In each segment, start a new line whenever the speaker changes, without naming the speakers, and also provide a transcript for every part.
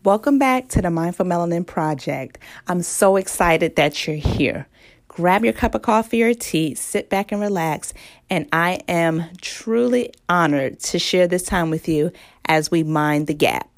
Welcome back to the Mindful Melanin Project. I'm so excited that you're here. Grab your cup of coffee or tea, sit back and relax, and I am truly honored to share this time with you as we mind the gap.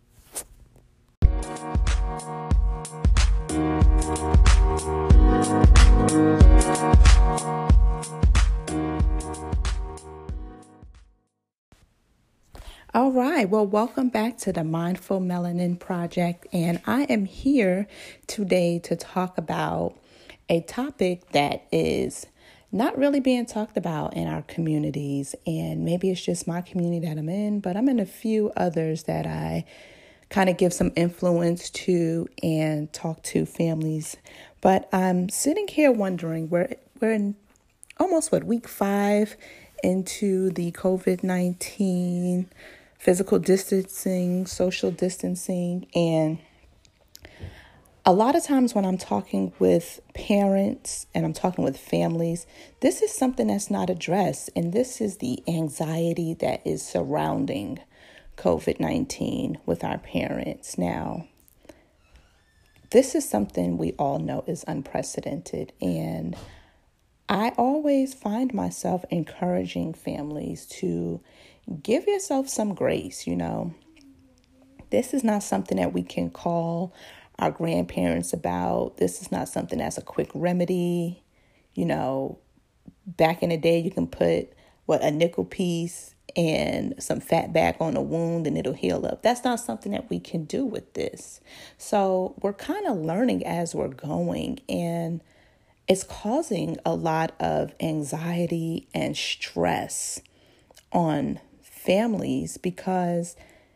All right, well, welcome back to the Mindful Melanin Project, and I am here today to talk about a topic that is not really being talked about in our communities, and maybe it's just my community that I'm in, but I'm in a few others that I kind of give some influence to and talk to families. But I'm sitting here wondering, we're in almost, week 5 into the COVID-19 physical distancing, social distancing. And a lot of times when I'm talking with parents and I'm talking with families, this is something that's not addressed. And this is the anxiety that is surrounding COVID-19 with our parents. Now, this is something we all know is unprecedented. And I always find myself encouraging families to give yourself some grace. This is not something that we can call our grandparents about. This is not something that's a quick remedy. Back in the day, you can put a nickel piece and some fat back on a wound and it'll heal up. That's not something that we can do with this. So we're kind of learning as we're going, and it's causing a lot of anxiety and stress on families because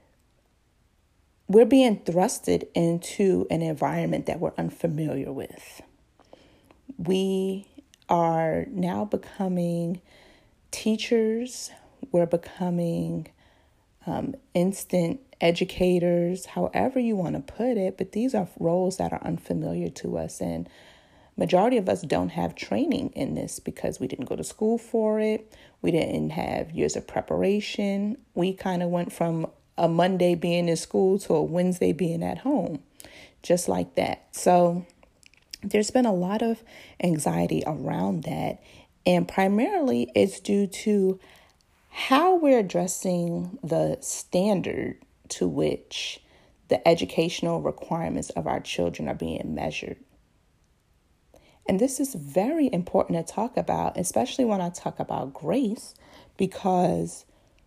we're being thrusted into an environment that we're unfamiliar with. We are now becoming teachers. We're becoming instant educators, however you want to put it. But these are roles that are unfamiliar to us. And majority of us don't have training in this because we didn't go to school for it. We didn't have years of preparation. We kind of went from a Monday being in school to a Wednesday being at home, just like that. So there's been a lot of anxiety around that. And primarily it's due to how we're addressing the standard to which the educational requirements of our children are being measured. And this is very important to talk about, especially when I talk about grace, because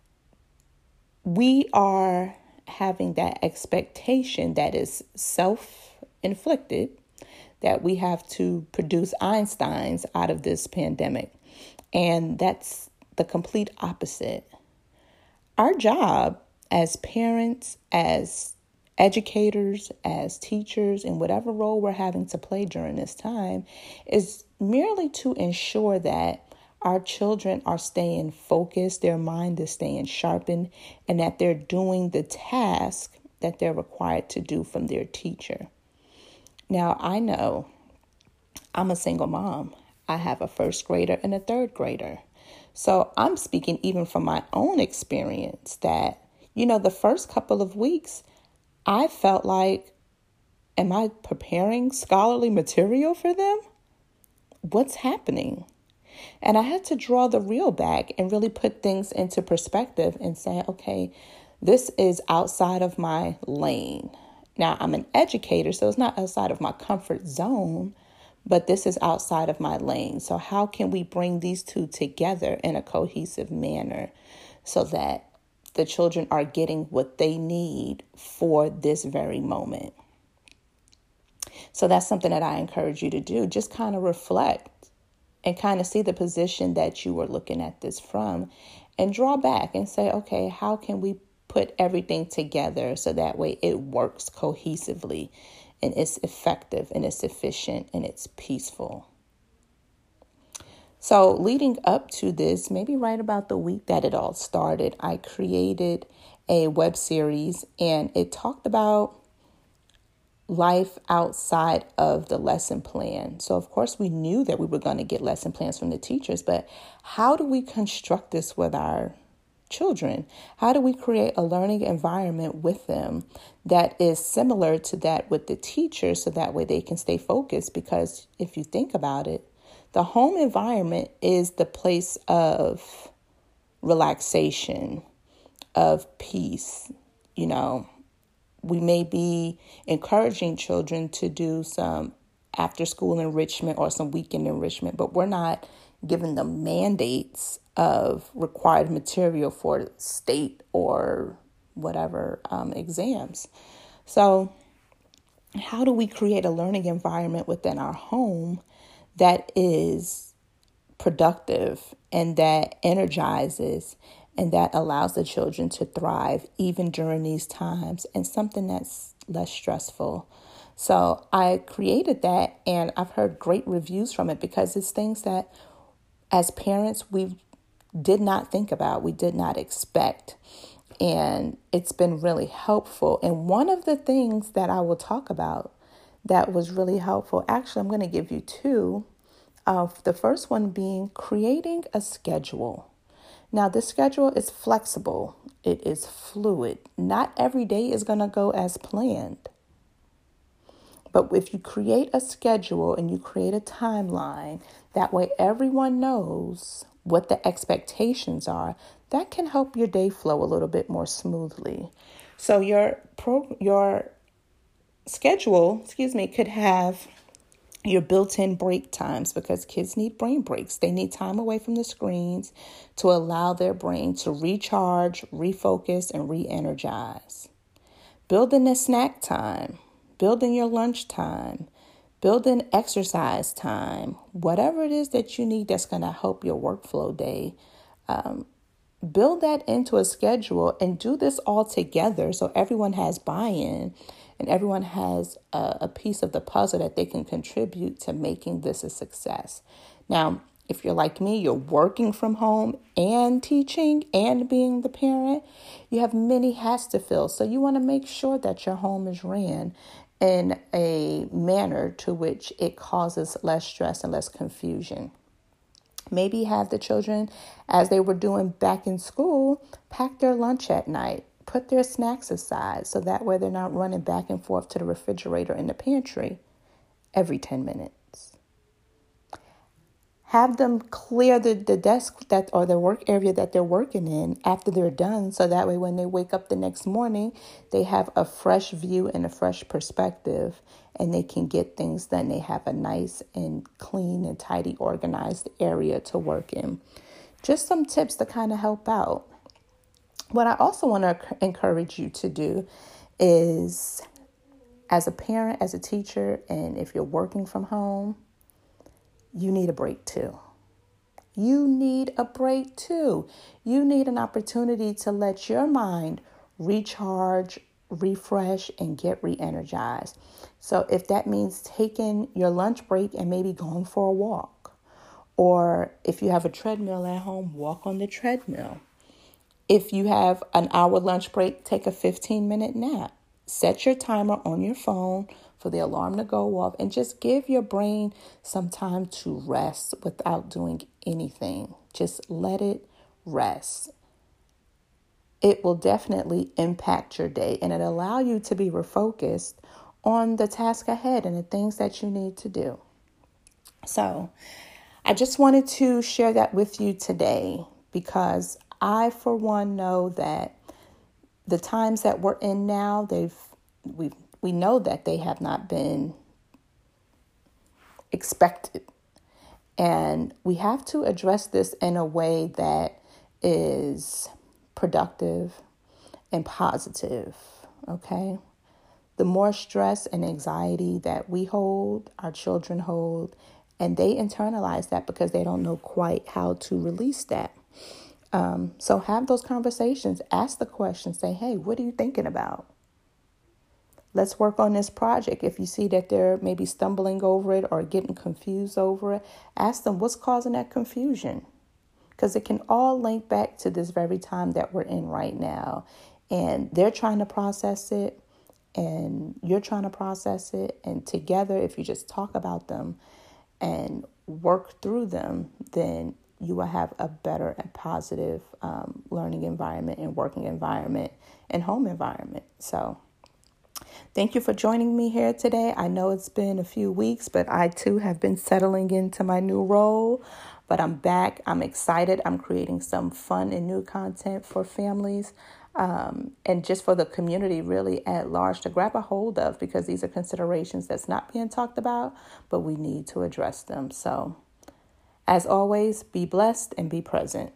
we are having that expectation that is self-inflicted, that we have to produce Einsteins out of this pandemic. And that's the complete opposite. Our job as parents, as educators, as teachers, in whatever role we're having to play during this time, is merely to ensure that our children are staying focused, their mind is staying sharpened, and that they're doing the task that they're required to do from their teacher. Now, I know I'm a single mom. I have a first grader and a third grader. So I'm speaking even from my own experience that, the first couple of weeks, I felt like, am I preparing scholarly material for them? What's happening? And I had to draw the reel back and really put things into perspective and say, okay, this is outside of my lane. Now, I'm an educator, so it's not outside of my comfort zone, but this is outside of my lane. So how can we bring these two together in a cohesive manner so that the children are getting what they need for this very moment? So that's something that I encourage you to do. Just kind of reflect and kind of see the position that you were looking at this from and draw back and say, okay, how can we put everything together so that way it works cohesively and it's effective and it's efficient and it's peaceful? So leading up to this, maybe right about the week that it all started, I created a web series and it talked about life outside of the lesson plan. So, of course, we knew that we were going to get lesson plans from the teachers, but how do we construct this with our children? How do we create a learning environment with them that is similar to that with the teacher, so that way they can stay focused? Because if you think about it, the home environment is the place of relaxation, of peace. You know, we may be encouraging children to do some after school enrichment or some weekend enrichment, but we're not giving them mandates of required material for state or whatever exams. So how do we create a learning environment within our home that is productive and that energizes and that allows the children to thrive even during these times, and something that's less stressful? So I created that, and I've heard great reviews from it because it's things that as parents we did not think about, we did not expect. And it's been really helpful. And one of the things that I will talk about that was really helpful, actually, I'm going to give you two. The first one being creating a schedule. Now, this schedule is flexible. It is fluid. Not every day is going to go as planned. But if you create a schedule and you create a timeline, that way everyone knows what the expectations are, that can help your day flow a little bit more smoothly. So your schedule, could have your built-in break times, because kids need brain breaks. They need time away from the screens to allow their brain to recharge, refocus, and re-energize. Building a snack time, building your lunch time, building exercise time, whatever it is that you need that's going to help your workflow day. Build that into a schedule and do this all together so everyone has buy-in and everyone has a piece of the puzzle that they can contribute to making this a success. Now, if you're like me, you're working from home and teaching and being the parent, you have many hats to fill. So you want to make sure that your home is ran in a manner to which it causes less stress and less confusion. Maybe have the children, as they were doing back in school, pack their lunch at night, put their snacks aside, so that way they're not running back and forth to the refrigerator in the pantry every 10 minutes. Have them clear the desk that or the work area that they're working in after they're done, so that way when they wake up the next morning, they have a fresh view and a fresh perspective, and they can get things done. They have a nice and clean and tidy, organized area to work in. Just some tips to kind of help out. What I also want to encourage you to do is, as a parent, as a teacher, and if you're working from home, you need a break too. You need a break too. You need an opportunity to let your mind recharge, refresh, and get re-energized. So if that means taking your lunch break and maybe going for a walk, or if you have a treadmill at home, walk on the treadmill. If you have an hour lunch break, take a 15-minute nap. Set your timer on your phone for the alarm to go off, and just give your brain some time to rest without doing anything. Just let it rest. It will definitely impact your day, and it'll allow you to be refocused on the task ahead and the things that you need to do. So I just wanted to share that with you today, because I, for one, know that the times that we're in now, we know that they have not been expected. And we have to address this in a way that is productive and positive, okay? The more stress and anxiety that we hold, our children hold, and they internalize that because they don't know quite how to release that. So have those conversations, ask the questions, say, hey, what are you thinking about? Let's work on this project. If you see that they're maybe stumbling over it or getting confused over it, ask them what's causing that confusion. Because it can all link back to this very time that we're in right now. And they're trying to process it, and you're trying to process it. And together, if you just talk about them and work through them, then you will have a better and positive learning environment and working environment and home environment. So thank you for joining me here today. I know it's been a few weeks, but I too have been settling into my new role. But I'm back. I'm excited. I'm creating some fun and new content for families and just for the community really at large to grab a hold of, because these are considerations that's not being talked about, but we need to address them. So as always, be blessed and be present.